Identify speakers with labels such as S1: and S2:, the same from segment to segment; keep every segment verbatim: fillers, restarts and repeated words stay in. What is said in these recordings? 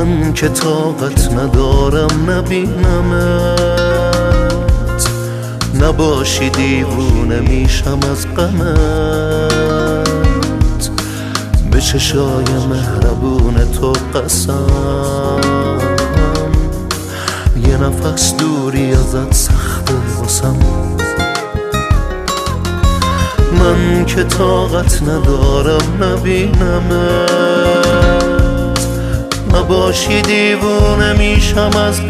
S1: من که طاقت ندارم نبینمت، نباشی دیوونه میشم از غمت. به چشای مهربون تو قسم، یه نفس دوری ازت سخته واسم. من که طاقت ندارم نبینمت، نباشی دیوونه میشم از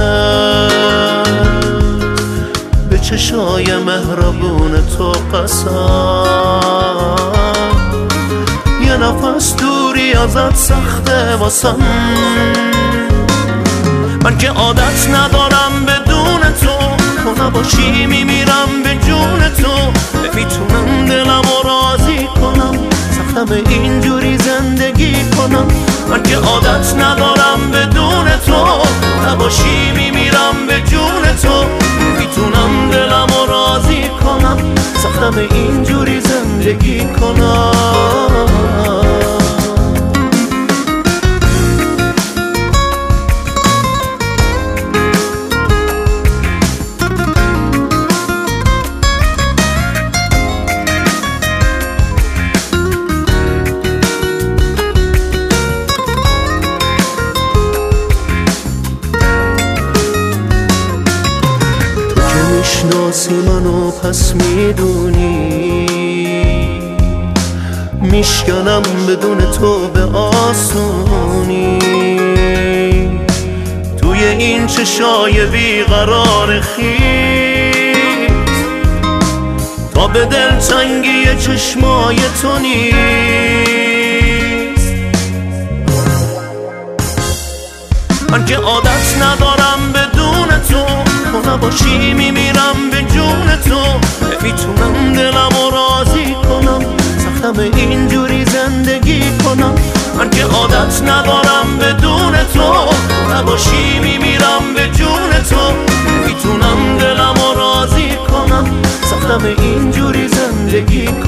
S1: غمت. به چشای مهربون تو قسم، یه نفس دوری ازت سخته واسم. من که عادت ندارم بدون تو، تو نباشی میمیرم به جون تو. نمیتونم دلم رو راضی کنم، سختم اینجوری زندگی کنم. من که عادت ندارم بدون تو، نباشی میمیرم به جون تو. نمیتونم دلم رو راضی کنم، سختم اینجوری زندگی کنم. میشناسی منو پس میدونی، میشکنم بدون تو به آسونی. توی این چشای بیقرار خیز، تا به دلتنگی چشمای تو نیست. من که عادت ندارم بدون تو، تو نباشی میمیرم به جون تو. نمیتونم دلم رو راضی کنم، سختم اینجوری زندگی کنم. من که عادت ندارم بدون تو، نباشی میمیرم به جون تو. نمیتونم دلم رو راضی کنم، سختم اینجوری زندگی